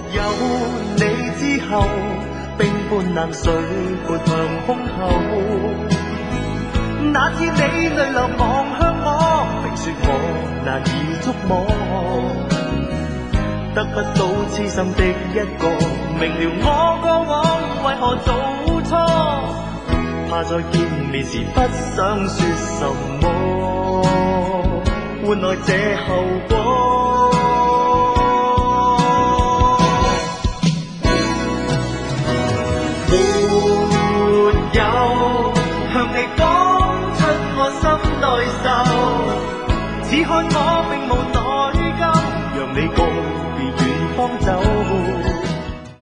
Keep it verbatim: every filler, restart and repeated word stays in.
有你之後，冰般冷水潑向胸口。那次你淚流望向我，並說我難以觸摸，得不到痴心的一個，明了我過往為何做錯，怕再見面時不想說什麼，換來這後果。沒有向你講出我心內愁，只看我並無